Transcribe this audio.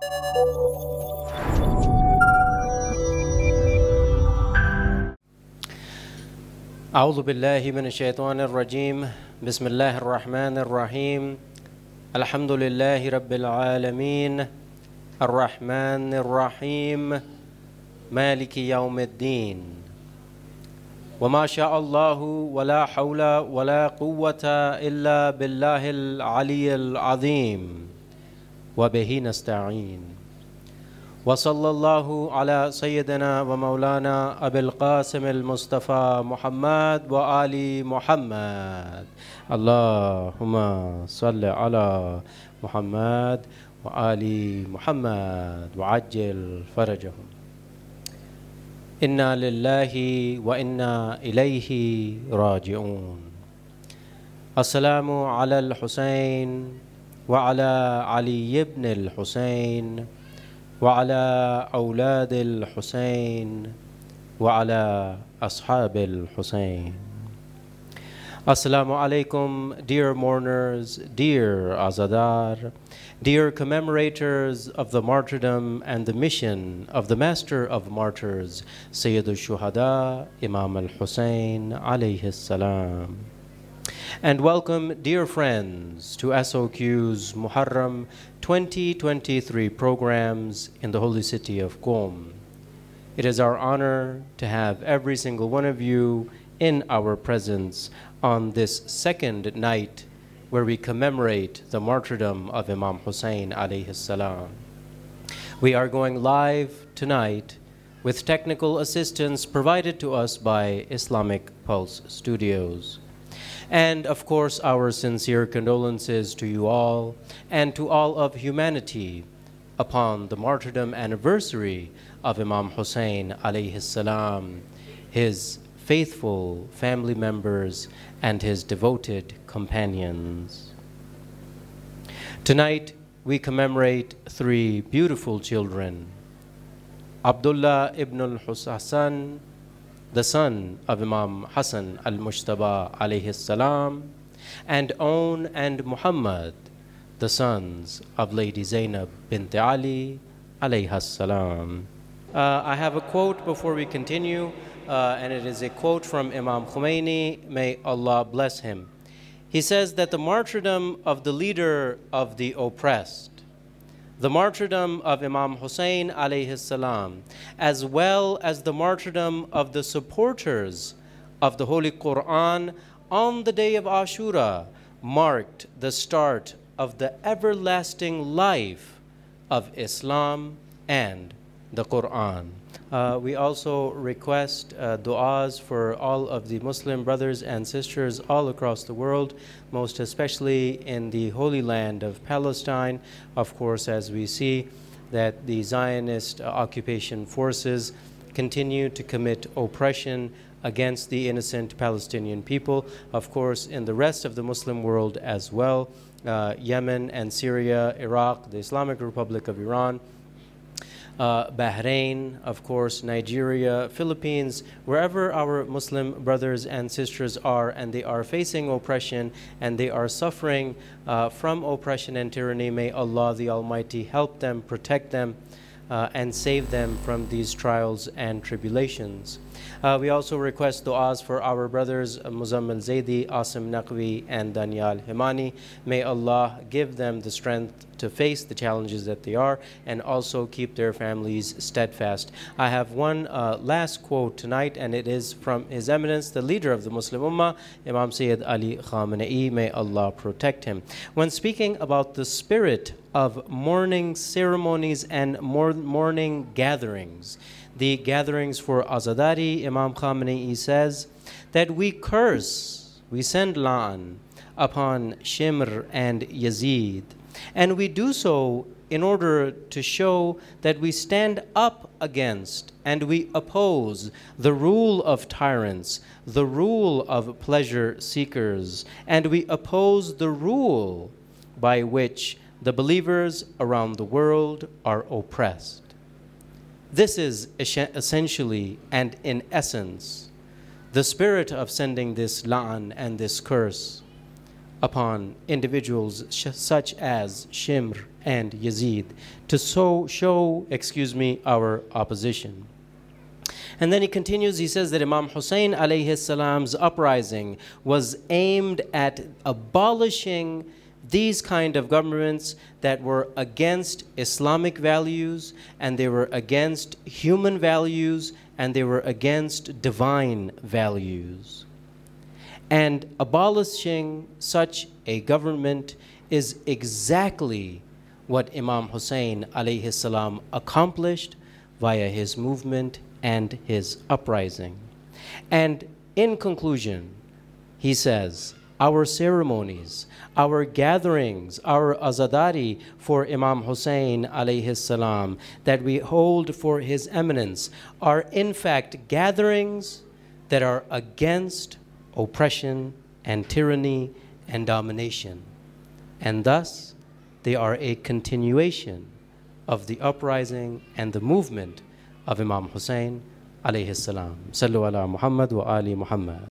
أعوذ بالله من الشيطان الرجيم بسم الله الرحمن الرحيم الحمد لله رب العالمين الرحمن الرحيم مالك يوم الدين وما شاء الله ولا حول ولا قوة إلا بالله العلي العظيم وبه نستعين وصلى الله على سيدنا ومولانا أبي القاسم المصطفى محمد وآل محمد اللهم صل على محمد وآل محمد وعجل فرجهم إنا لله وإنا إليه راجعون السلام على الحسين وعلى علي بن الحسين وعلى أولاد الحسين وعلى أصحاب الحسين. Assalamu alaikum, dear mourners, dear Azadar, dear commemorators of the martyrdom and the mission of the Master of Martyrs, Sayyid al-Shuhada, Imam al-Hussein alayhi salam. And welcome, dear friends, to SOQ's Muharram 2023 programs in the holy city of Qom. It is our honor to have every single one of you in our presence on this second night where we commemorate the martyrdom of Imam Hussein alayhi salam. We are going live tonight with technical assistance provided to us by Islamic Pulse Studios. And of course, our sincere condolences to you all and to all of humanity upon the martyrdom anniversary of Imam Hussein alayhi salam, his faithful family members, and his devoted companions. Tonight, we commemorate three beautiful children: Abdullah ibn al-Hassan, the son of Imam Hassan al-Mushtaba alayhi salam, and Aoun and Muhammad, the sons of Lady Zainab bint Ali alayha salam. I have a quote before we continue, and it is a quote from Imam Khomeini, may Allah bless him. He says that the martyrdom of the leader of the oppressed, the martyrdom of Imam Hussein alayhi salam, as well as the martyrdom of the supporters of the Holy Quran on the day of Ashura, marked the start of the everlasting life of Islam and the Quran. We also request du'as for all of the Muslim brothers and sisters all across the world, most especially in the Holy Land of Palestine. Of course, as we see that the Zionist occupation forces continue to commit oppression against the innocent Palestinian people. Of course, in the rest of the Muslim world as well, Yemen and Syria, Iraq, the Islamic Republic of Iran, Bahrain, of course, Nigeria, Philippines, wherever our Muslim brothers and sisters are, and they are facing oppression and they are suffering from oppression and tyranny, may Allah the Almighty help them, protect them, and save them from these trials and tribulations. We also request du'as for our brothers Muzammil Zaidi, Asim Naqvi, and Daniel Himani. May Allah give them the strength to face the challenges that they are and also keep their families steadfast. I have one last quote tonight, and it is from His Eminence, the leader of the Muslim Ummah, Imam Sayyid Ali Khamenei. May Allah protect him. When speaking about the spirit of mourning ceremonies and mourning gatherings, the gatherings for Azadari, Imam Khamenei says that we curse, we send la'an upon Shimr and Yazid, and we do so in order to show that we stand up against and we oppose the rule of tyrants, the rule of pleasure seekers, and we oppose the rule by which the believers around the world are oppressed. This is essentially and in essence the spirit of sending this la'an and this curse upon individuals such as Shimr and Yazid to show our opposition. And then he continues, he says that Imam Hussein alayhi salam's uprising was aimed at abolishing these kind of governments that were against Islamic values, and they were against human values, and they were against divine values. And abolishing such a government is exactly what Imam Hussein alayhi salam accomplished via his movement and his uprising. And in conclusion, he says, our ceremonies, our gatherings, our azadari for Imam Hussein alayhi salam that we hold for his eminence are in fact gatherings that are against oppression and tyranny and domination. And thus, they are a continuation of the uprising and the movement of Imam Hussein alayhi salam. Sallu ala Muhammad wa ali Muhammad.